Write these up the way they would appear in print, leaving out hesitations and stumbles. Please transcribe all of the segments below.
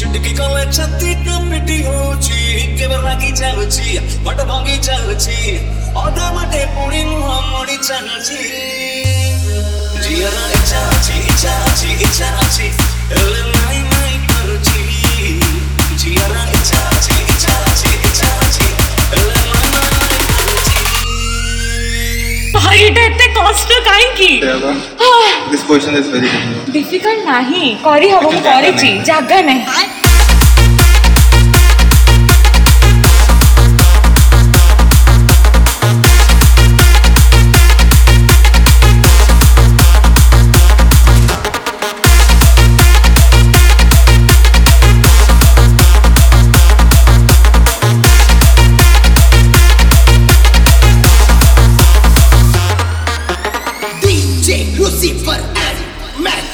चुटकी कले छत्ती कमिटी होची केवल रागी जाउची बट भागी जाउची अधा मटे पुणी मुहा मोडी चालची जियारा इच्छा एले नाई नाई करुची जियारा इच्छा एले नाई नाई करुची भाई एते कष्ट काई की This question is very difficult. Difficult नाही करी हबो करिची जागा नाही Lucifer and Max.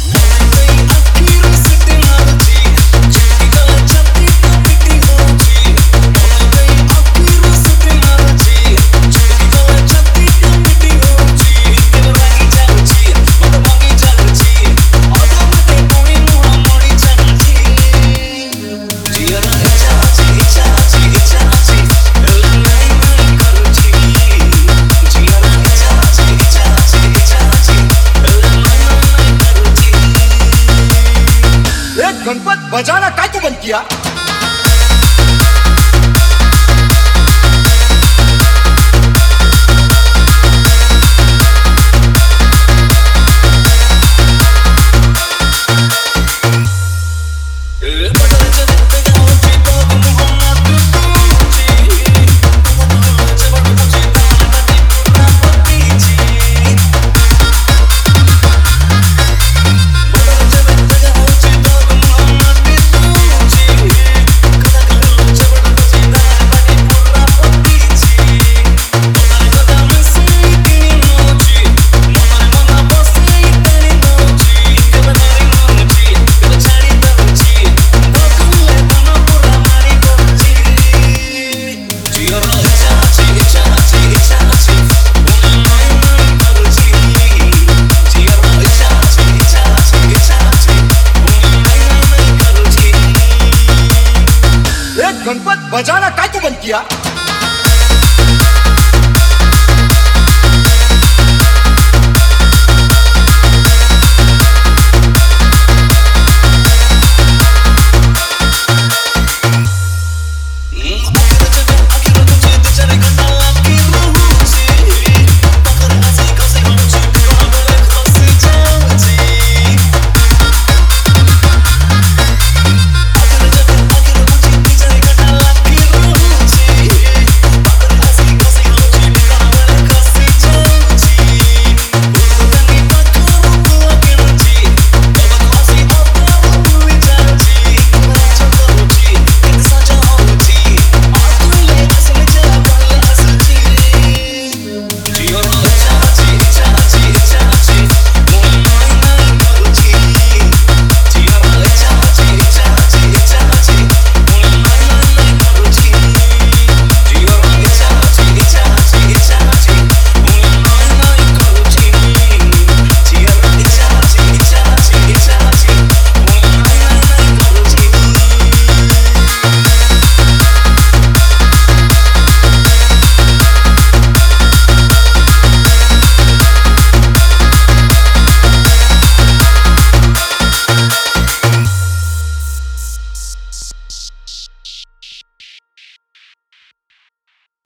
गणपत बजाना काय तू बंद किया गणपत बजाना काय तू बंद किया